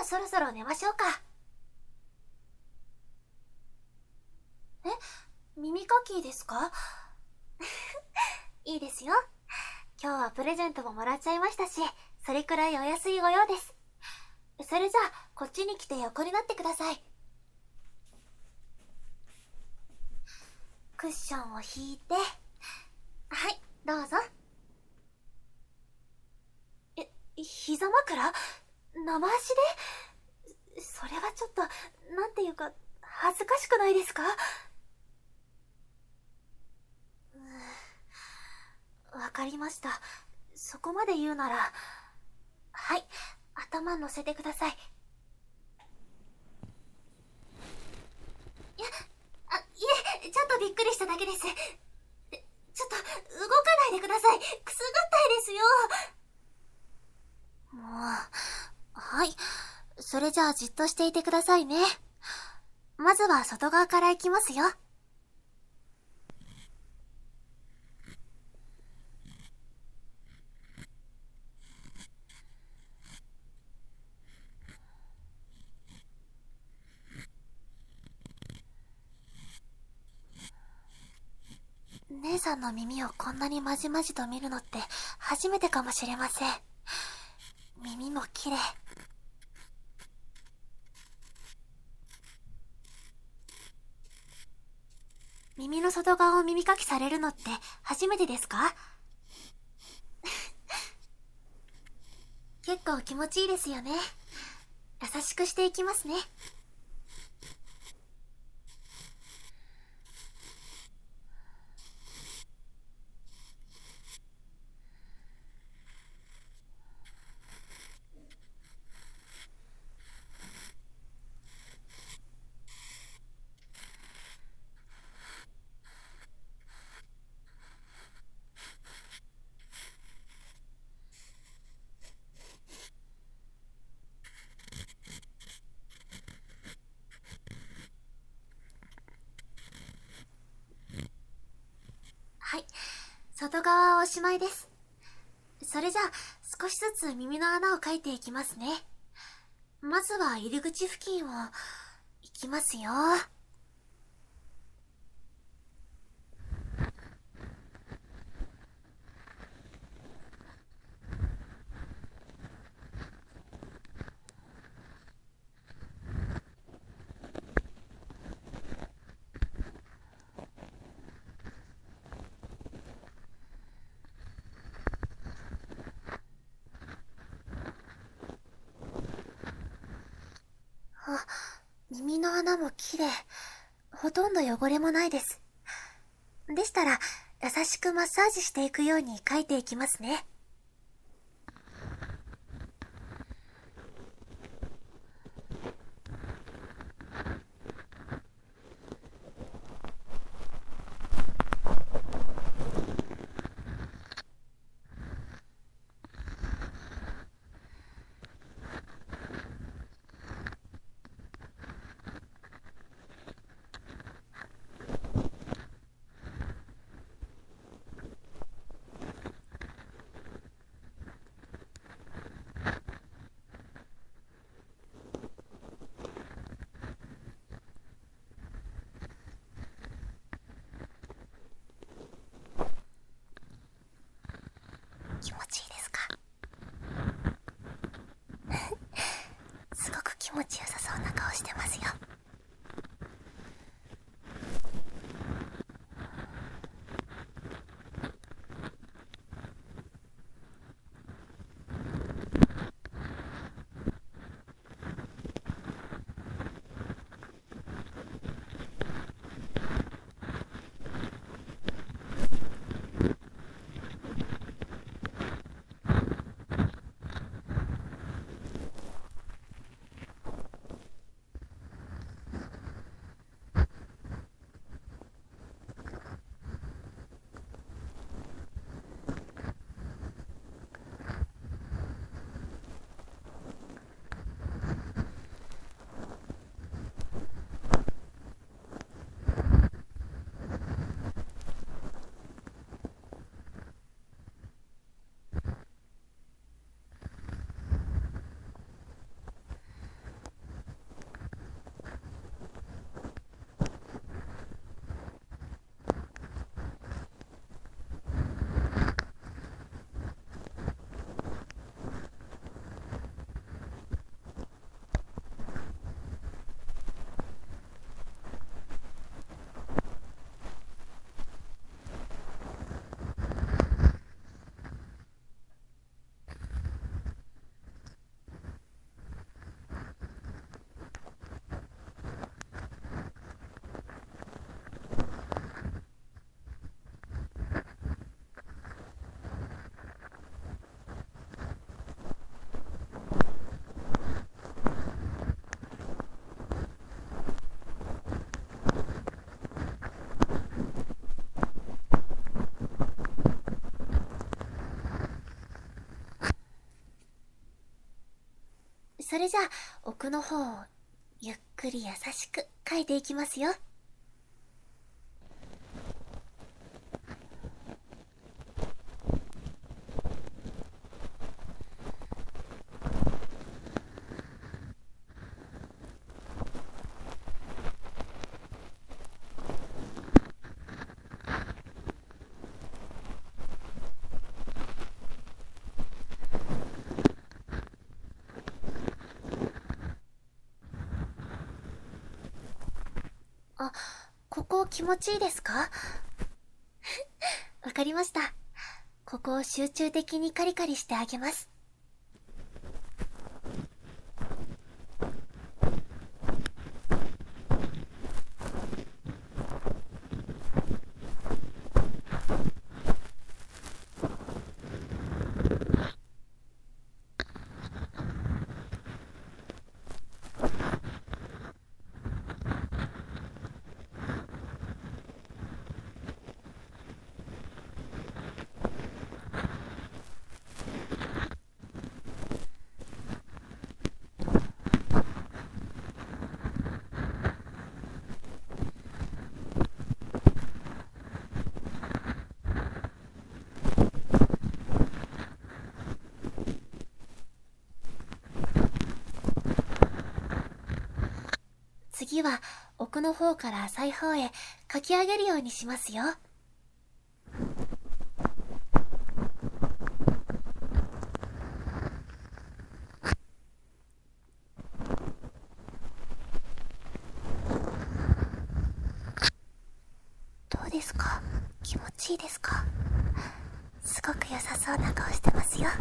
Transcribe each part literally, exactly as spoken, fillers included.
そろそろ寝ましょうか。え、耳かきですか？いいですよ。今日はプレゼントももらっちゃいましたし、それくらいお安いご用です。それじゃあ、こっちに来て横になってください。クッションを引いて、はい、どうぞ。え、膝枕？生足で？それはちょっと、なんていうか、恥ずかしくないですか？うーん、わかりました。そこまで言うなら、はい、頭乗せてください。いや、あ、いえ、ちょっとびっくりしただけです。でちょっと、動かないでください。くすぐったいですよ。もう、はい。それじゃあじっとしていてくださいね。まずは外側から行きますよ。姉さんの耳をこんなにまじまじと見るのって初めてかもしれません。耳も綺麗。耳の外側を耳かきされるのって初めてですか？結構気持ちいいですよね。優しくしていきますね。はい。外側はおしまいです。それじゃあ、少しずつ耳の穴を描いていきますね。まずは入り口付近を、いきますよ。あ、耳の穴も綺麗。ほとんど汚れもないです。でしたら、優しくマッサージしていくように描いていきますね。 それじゃあ、奥の方をゆっくり優しく描いていきますよ。あ、ここ気持ちいいですか？わかりました。ここを集中的にカリカリしてあげます。次は奥の方から浅い方へ描き上げるようにしますよ。どうですか？気持ちいいですか？すごく良さそうな顔してますよ。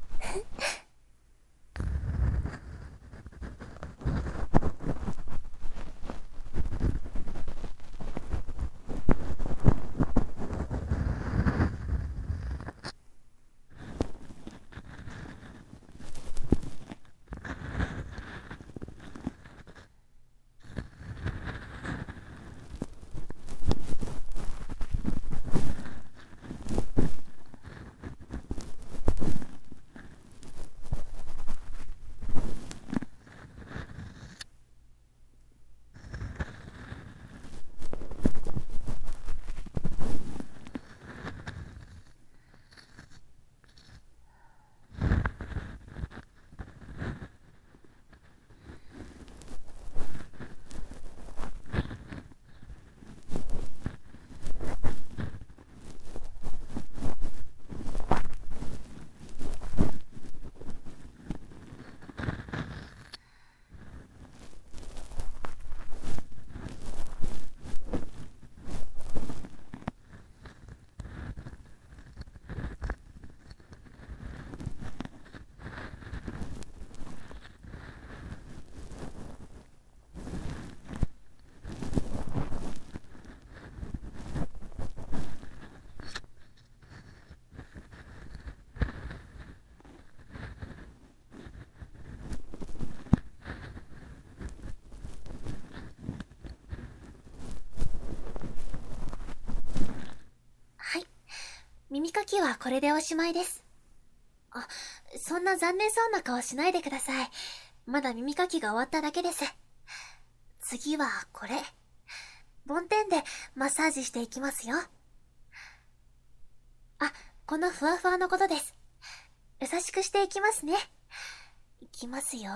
はい。耳かきはこれでおしまいです。あ、そんな残念そうな顔しないでください。まだ耳かきが終わっただけです。次はこれ。梵天でマッサージしていきますよ。あ、このふわふわのことです。優しくしていきますね。いきますよ。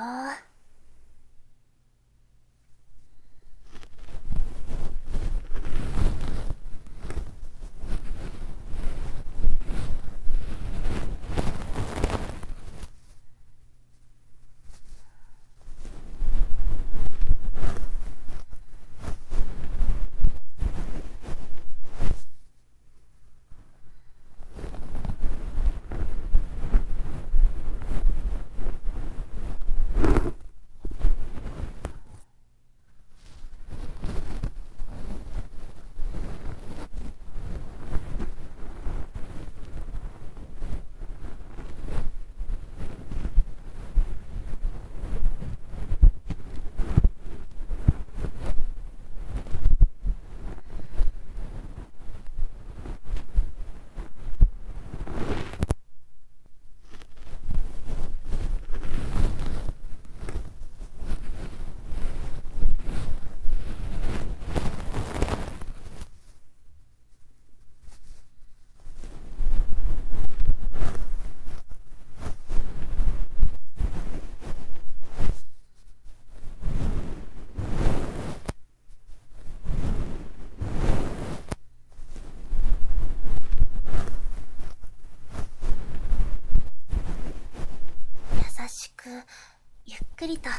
ゆっくりと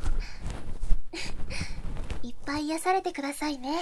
いっぱい癒されてくださいね。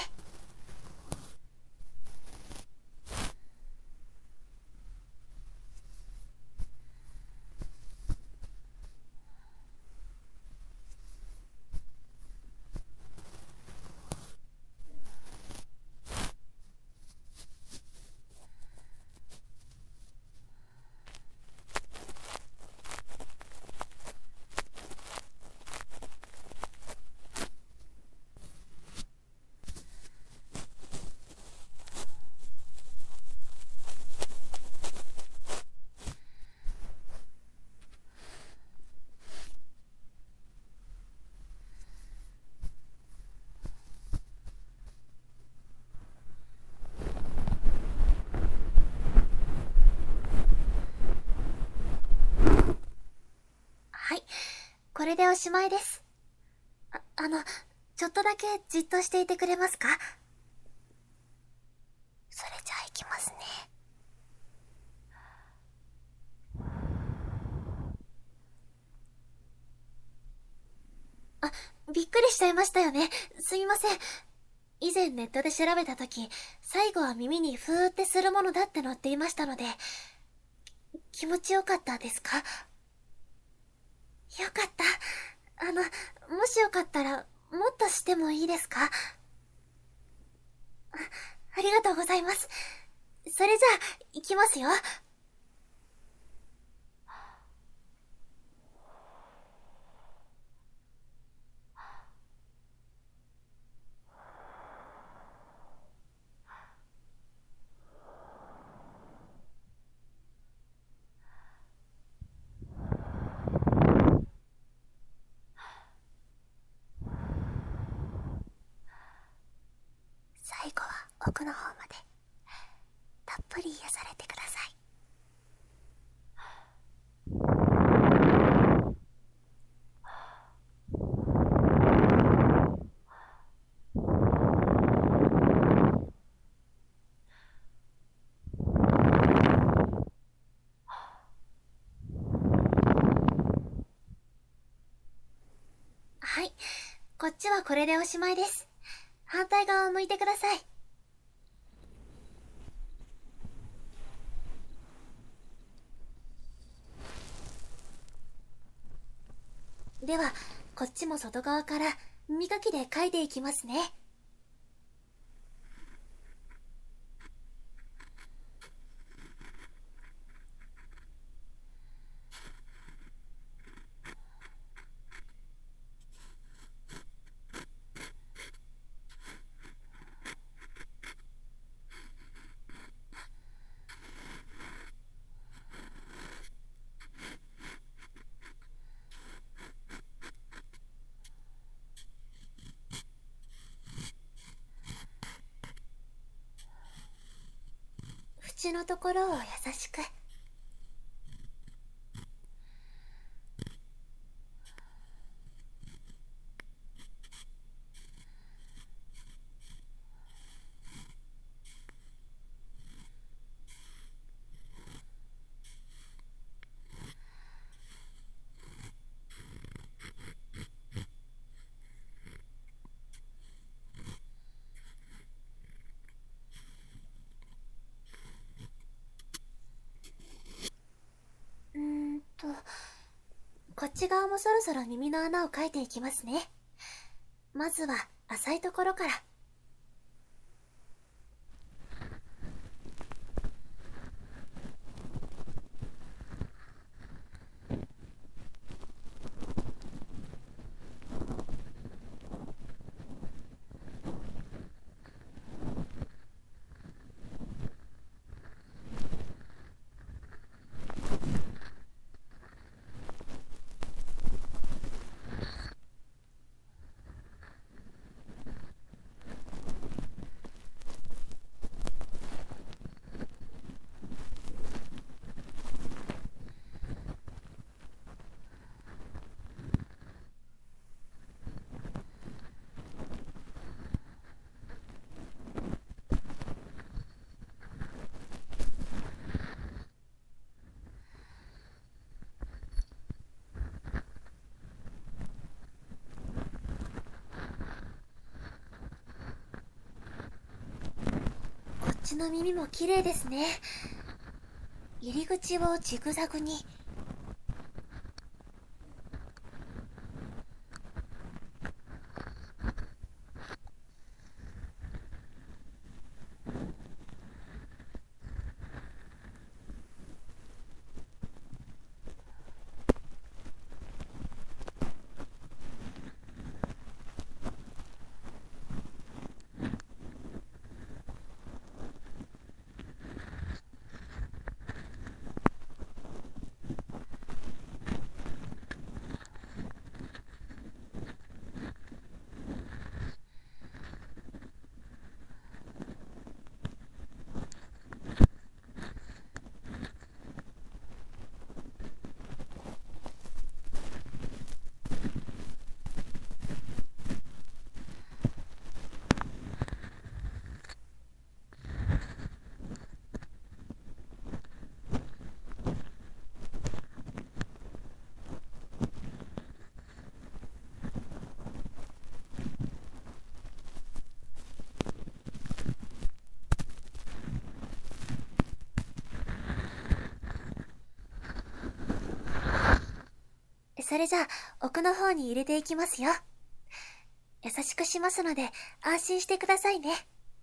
はい、これでおしまいです。あ、あの、ちょっとだけじっとしていてくれますか？それじゃあ行きますね。あ、びっくりしちゃいましたよね。すみません。以前ネットで調べたとき、最後は耳にふーってするものだって載っていましたので、気持ちよかったですか？よかった。あの、もしよかったら、もっとしてもいいですか？あ、ありがとうございます。それじゃあ、行きますよ。最後は奥の方まで、たっぷり癒されてください。はい、こっちはこれでおしまいです。反対側を向いてください。では、こっちも外側から耳かきで描いていきますね。縁のところを優しく。うーんと、こっち側もそろそろ耳の穴を描いていきますね。まずは浅いところから。 ちの耳も綺麗ですね。入り口をジグザグに。それじゃあ、奥の方に入れていきますよ。優しくしますので、安心してくださいね。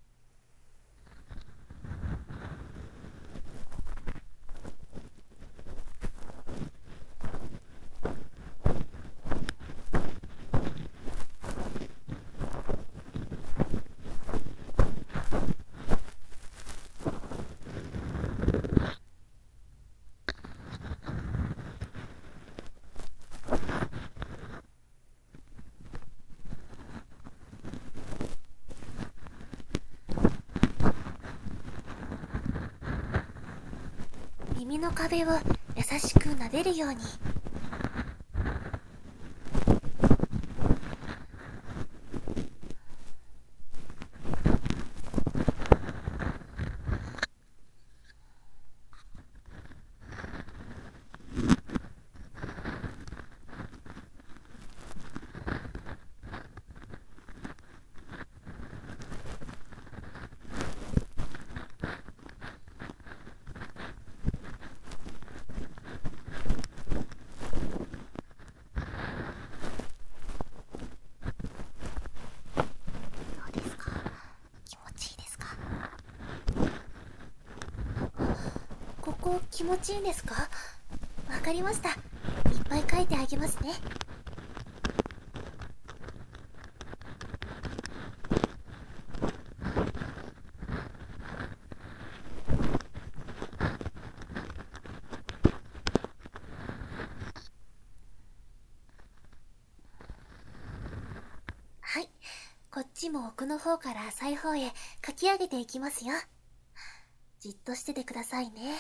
耳の壁を優しく撫でるように。ここ気持ちいいんですか？わかりました。いっぱい書いてあげますね。はい。こっちも奥の方から浅い方へ書き上げていきますよ。じっとしててくださいね。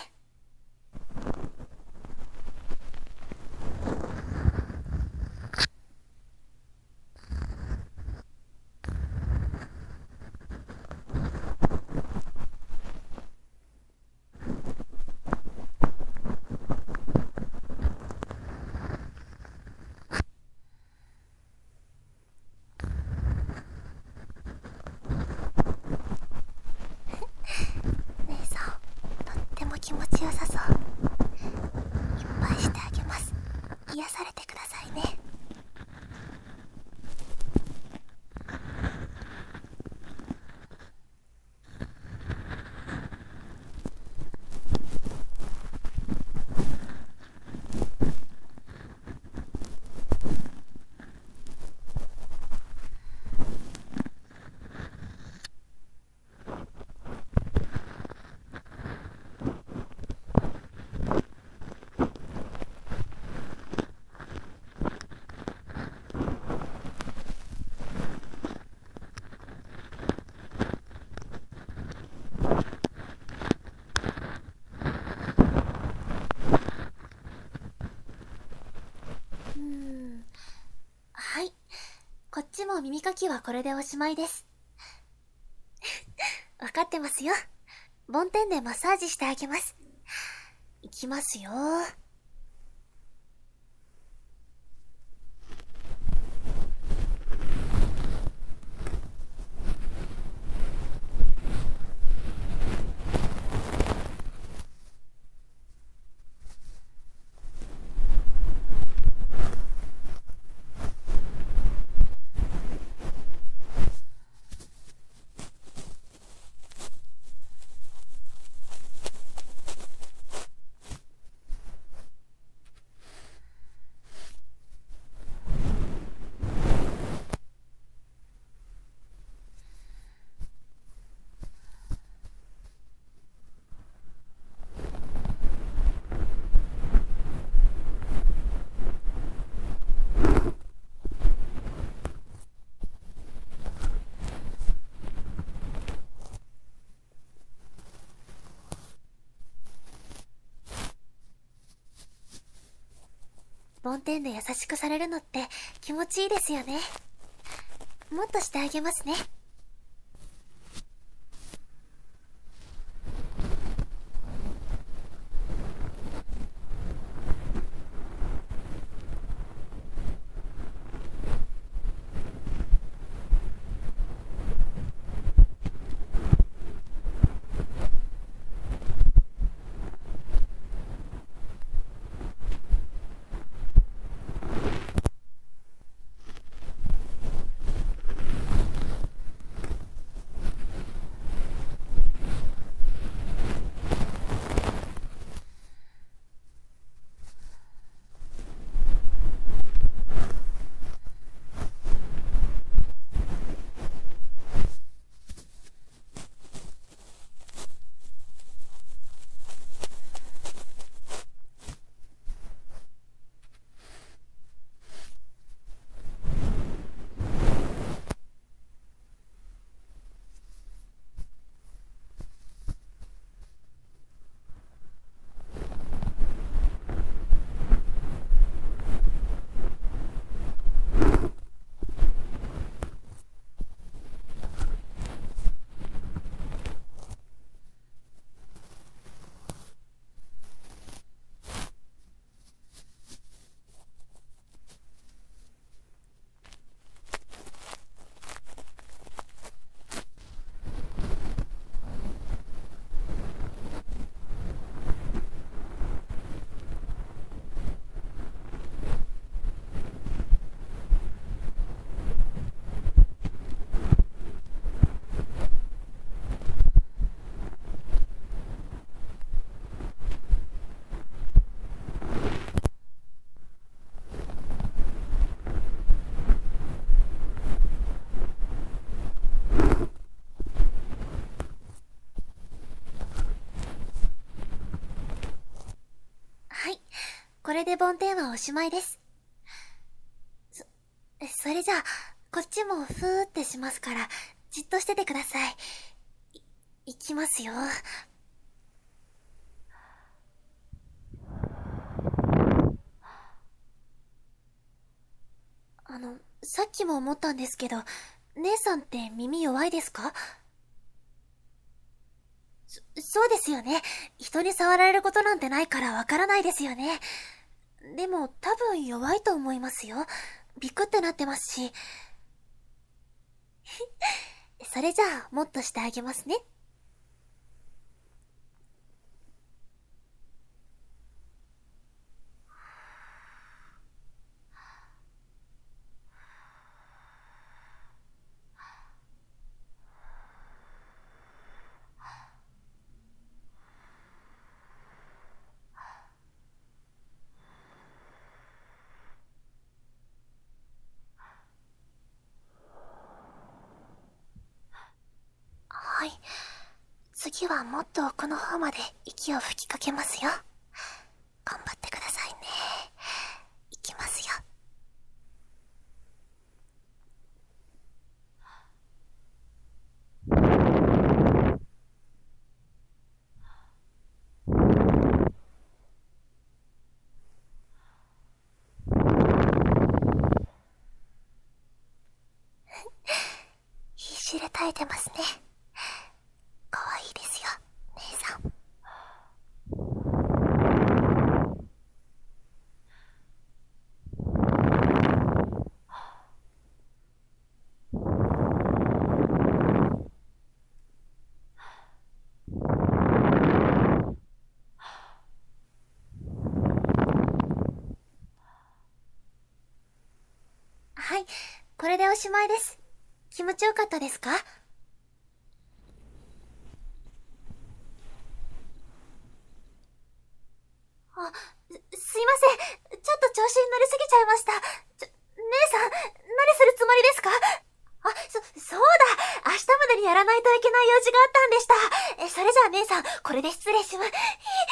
姉さん、とっても気持ちよさそう。いっぱいしてあげます。癒されてくださいね。うーん。はい。こっちも耳かきはこれでおしまいです。わかってますよ。梵天でマッサージしてあげます。いきますよ。 梵天で優しくされるのって気持ちいいですよね。もっとしてあげますね。はい。これで梵天はおしまいです。そ、それじゃあ、こっちもふーってしますから、じっとしててください。い、いきますよ。あの、さっきも思ったんですけど、姉さんって耳弱いですか？そ、そうですよね。人に触られることなんてないからわからないですよね。でも多分弱いと思いますよ。ビクってなってますし。それじゃあ、もっとしてあげますね。はい。次はもっと奥の方まで息を吹きかけますよ。頑張ってくださいね。いきますよ。必死で耐えてますね。可愛いですよ、姉さん。はい、これでおしまいです。気持ちよかったですか？あ、す、すいません。ちょっと調子に乗りすぎちゃいました。ちょ、姉さん、何するつもりですか？あ、そ、そうだ。明日までにやらないといけない用事があったんでした。え、それじゃあ姉さん、これで失礼します。ひ